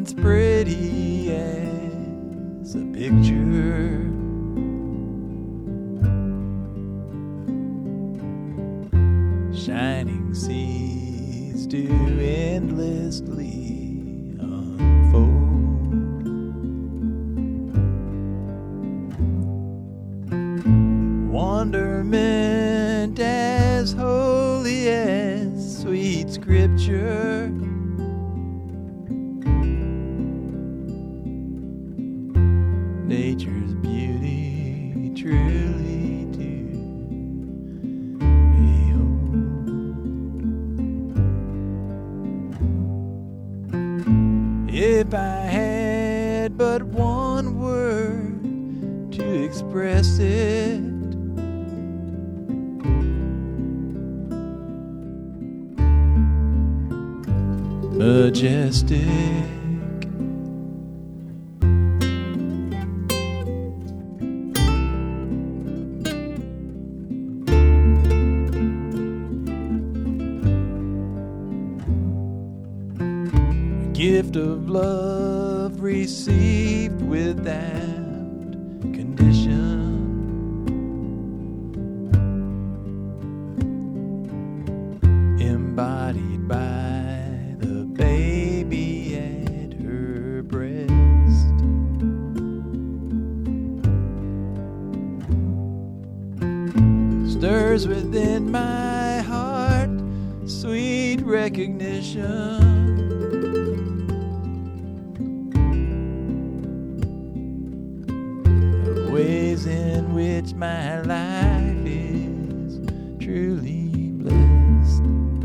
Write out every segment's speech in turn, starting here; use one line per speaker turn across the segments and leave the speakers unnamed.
once pretty as a picture. Shining seas do endlessly unfold. Wonderment as holy as sweet scripture. Nature's beauty truly to behold. If I had but one word to express it, majestic. Gift of love received without condition. Embodied by the baby at her breast. Stirs within my heart sweet recognition. Ways in which my life is truly blessed.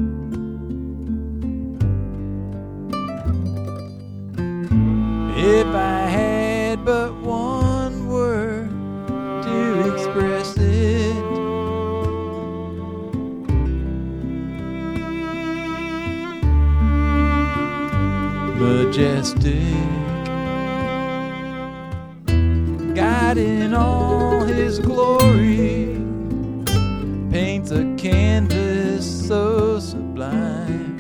If I had but one word to express it, majestic. God in all His glory paints a canvas so sublime.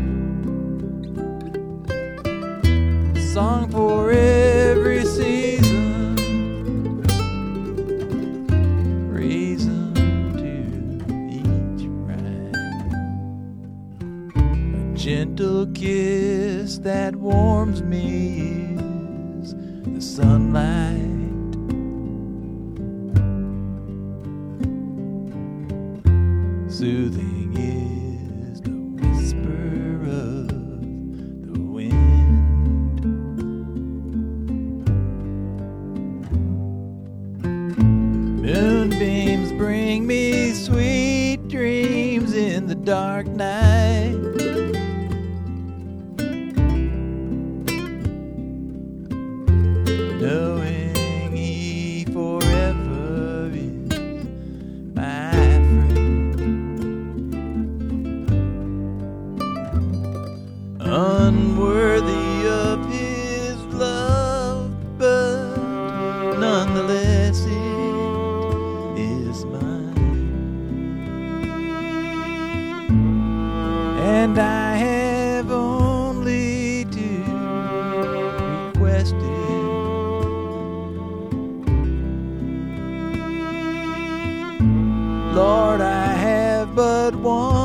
A song for every season, reason to each rhyme. A gentle kiss that warms me is the sunlight. Soothing is the whisper of the wind. Moonbeams bring me sweet dreams in the dark night. Knowing He forever is my unworthy of His love, but nonetheless it is mine. And I have only to request it. Lord, I have but one